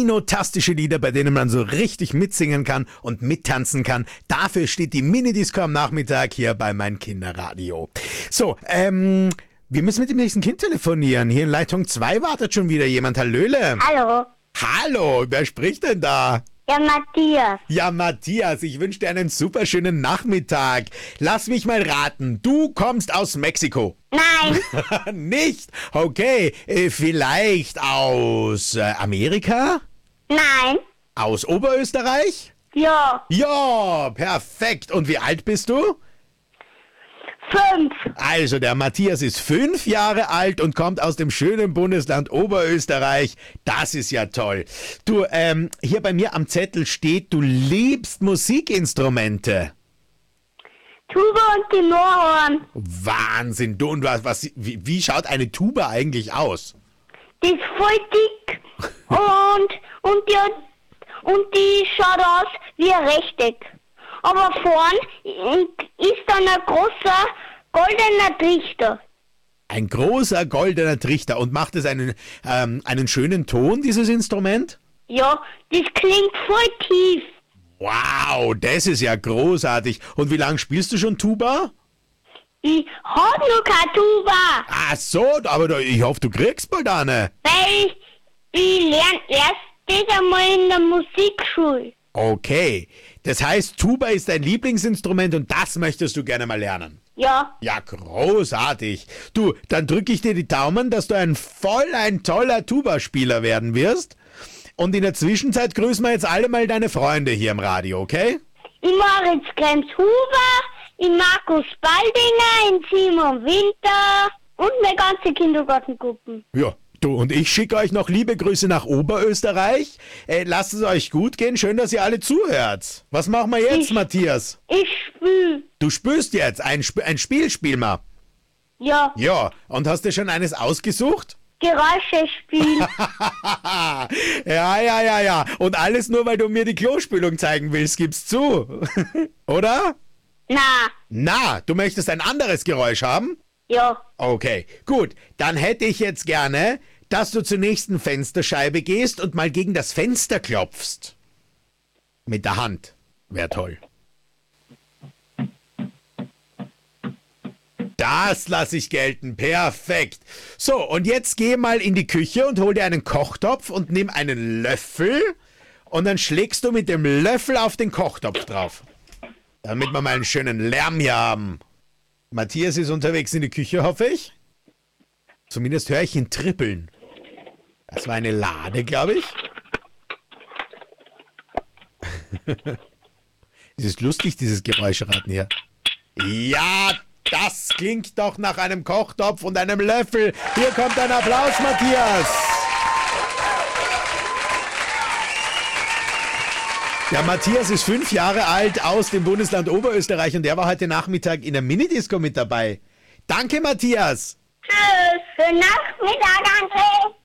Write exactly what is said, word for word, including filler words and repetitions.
kinotastische Lieder, bei denen man so richtig mitsingen kann und mittanzen kann. Dafür steht die Minidisco am Nachmittag hier bei Mein Kinderradio. So, ähm, wir müssen mit dem nächsten Kind telefonieren. Hier in Leitung zwei wartet schon wieder jemand. Hallöle. Hallo. Hallo, wer spricht denn da? Ja, Matthias. Ja, Matthias, ich wünsche dir einen super schönen Nachmittag. Lass mich mal raten, du kommst aus Mexiko. Nein. Nicht? Okay, äh, vielleicht aus äh, Amerika? Nein. Aus Oberösterreich? Ja. Ja, perfekt. Und wie alt bist du? Fünf. Also, der Matthias ist fünf Jahre alt und kommt aus dem schönen Bundesland Oberösterreich. Das ist ja toll. Du, ähm, hier bei mir am Zettel steht, du liebst Musikinstrumente. Tuba und Tenorhorn. Wahnsinn. Du, und was, was, wie, wie schaut eine Tuba eigentlich aus? Die ist voll dick. und, und, die, und die schaut aus wie ein Rechteck. Aber vorn ist dann ein großer goldener Trichter. Ein großer goldener Trichter. Und macht es einen, ähm, einen schönen Ton, dieses Instrument? Ja, das klingt voll tief. Wow, das ist ja großartig. Und wie lange spielst du schon Tuba? Ich hab nur keine Tuba. Ach so, aber da- ich hoffe, du kriegst bald eine. Weil ich lerne erst das einmal in der Musikschule. Okay, das heißt, Tuba ist dein Lieblingsinstrument und das möchtest du gerne mal lernen. Ja. Ja, großartig. Du, dann drücke ich dir die Daumen, dass du ein voll ein toller Tuba-Spieler werden wirst. Und in der Zwischenzeit grüßen wir jetzt alle mal deine Freunde hier im Radio, okay? Ich Moritz Krems-Huber, ich Markus Baldinger, ich Simon Winter und meine ganze Kindergartengruppen. Ja, du, und ich schicke euch noch liebe Grüße nach Oberösterreich. Äh, lasst es euch gut gehen, schön, dass ihr alle zuhört. Was machen wir jetzt, Ich- Matthias? Ich spiel. Du spürst jetzt, ein, Sp ein Spiel spiel mal. Ja, Ja, und hast du schon eines ausgesucht? Geräusche spielen. Ja, ja, ja, ja. Und alles nur, weil du mir die Klospülung zeigen willst, gibst zu. Oder? Na, Na, du möchtest ein anderes Geräusch haben? ja. Okay, gut. Dann hätte ich jetzt gerne, dass du zur nächsten Fensterscheibe gehst und mal gegen das Fenster klopfst. Mit der Hand. Wäre toll. Das lasse ich gelten. Perfekt. So, und jetzt geh mal in die Küche und hol dir einen Kochtopf und nimm einen Löffel und dann schlägst du mit dem Löffel auf den Kochtopf drauf. Damit wir mal einen schönen Lärm hier haben. Matthias ist unterwegs in die Küche, hoffe ich. Zumindest höre ich ihn trippeln. Das war eine Lade, glaube ich. Es ist lustig, dieses Geräuscheraten hier. Ja, das klingt doch nach einem Kochtopf und einem Löffel. Hier kommt ein Applaus, Matthias. Der Matthias ist fünf Jahre alt aus dem Bundesland Oberösterreich und der war heute Nachmittag in der Minidisco mit dabei. Danke, Matthias. Tschüss. Guten Nachmittag, André.